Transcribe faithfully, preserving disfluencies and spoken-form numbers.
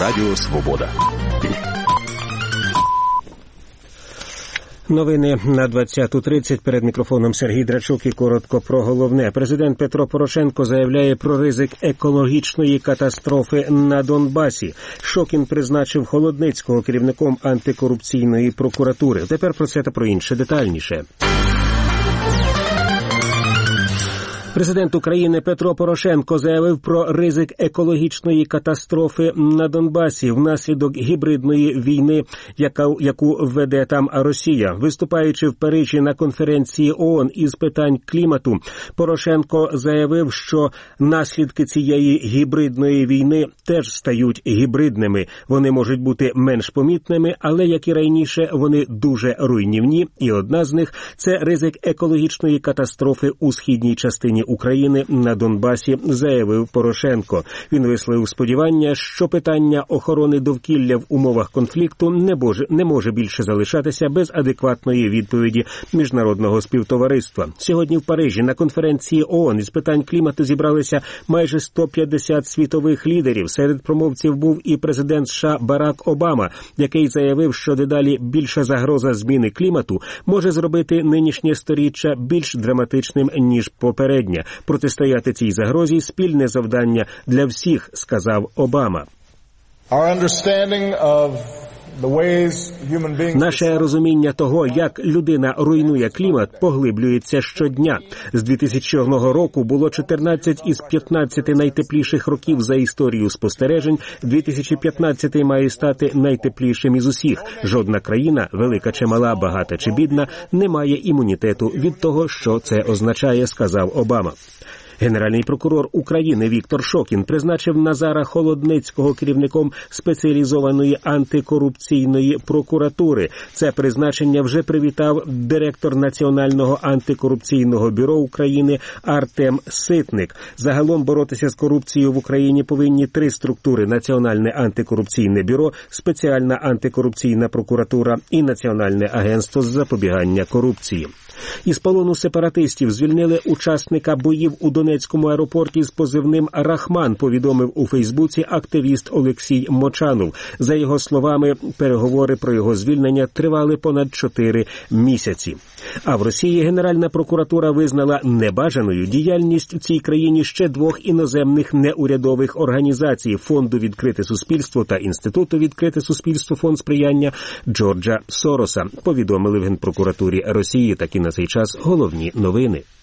Радіо Свобода. Новини на двадцяту тридцять. Перед мікрофоном Сергій Драчук і коротко про головне. Президент Петро Порошенко заявляє про ризик екологічної катастрофи на Донбасі. Шокін призначив Холодницького керівником антикорупційної прокуратури. Тепер про це та про інше детальніше. Президент України Петро Порошенко заявив про ризик екологічної катастрофи на Донбасі внаслідок гібридної війни, яка, яку веде там Росія. Виступаючи в Парижі на конференції ООН із питань клімату, Порошенко заявив, що наслідки цієї гібридної війни теж стають гібридними. Вони можуть бути менш помітними, але, як і раніше, вони дуже руйнівні. І одна з них – це ризик екологічної катастрофи у східній частині України на Донбасі, заявив Порошенко. Він висловив сподівання, що питання охорони довкілля в умовах конфлікту не може, не може більше залишатися без адекватної відповіді міжнародного співтовариства. Сьогодні в Парижі на конференції ООН із питань клімату зібралися майже сто п'ятдесят світових лідерів. Серед промовців був і президент США Барак Обама, який заявив, що дедалі більша загроза зміни клімату може зробити нинішнє сторіччя більш драматичним, ніж попереднє. Протистояти цій загрозі – спільне завдання для всіх, сказав Обама. Наше розуміння того, як людина руйнує клімат, поглиблюється щодня. З двохтисячного року було чотирнадцять із п'ятнадцяти найтепліших років за історію спостережень. дві тисячі п'ятнадцятий має стати найтеплішим із усіх. Жодна країна, велика чи мала, багата чи бідна, не має імунітету від того, що це означає, сказав Обама. Генеральний прокурор України Віктор Шокін призначив Назара Холодницького керівником спеціалізованої антикорупційної прокуратури. Це призначення вже привітав директор Національного антикорупційного бюро України Артем Ситник. Загалом боротися з корупцією в Україні повинні три структури – Національне антикорупційне бюро, Спеціальна антикорупційна прокуратура і Національне агентство з запобігання корупції. Із полону сепаратистів звільнили учасника боїв у Донецькому аеропорті з позивним «Рахман», повідомив у Фейсбуці активіст Олексій Мочанов. За його словами, переговори про його звільнення тривали понад чотири місяці. А в Росії Генеральна прокуратура визнала небажаною діяльність в цій країні ще двох іноземних неурядових організацій – Фонду «Відкрите суспільство» та Інституту «Відкрите суспільство. Фонд сприяння» Джорджа Сороса, повідомили в Генпрокуратурі Росії. Такі на цей час головні новини.